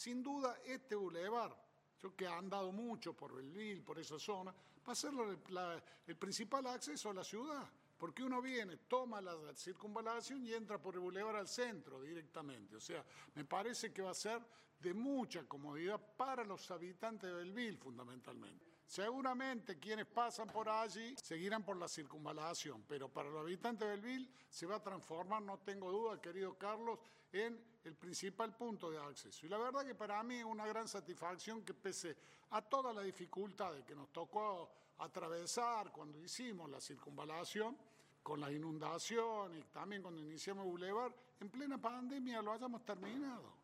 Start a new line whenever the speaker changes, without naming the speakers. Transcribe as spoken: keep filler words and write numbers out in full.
Sin duda, este bulevar, yo que he andado mucho por Belleville, por esa zona, va a ser la, la, el principal acceso a la ciudad, porque uno viene, toma la circunvalación y entra por el bulevar al centro directamente. O sea, me parece que va a ser de mucha comodidad para los habitantes de Belleville, fundamentalmente. Seguramente quienes pasan por allí seguirán por la circunvalación, pero para los habitantes de Belleville se va a transformar, no tengo duda, querido Carlos, en el principal punto de acceso. Y la verdad que para mí es una gran satisfacción que pese a todas las dificultades que nos tocó atravesar cuando hicimos la circunvalación, con las inundaciones y también cuando iniciamos el bulevar, en plena pandemia lo hayamos terminado.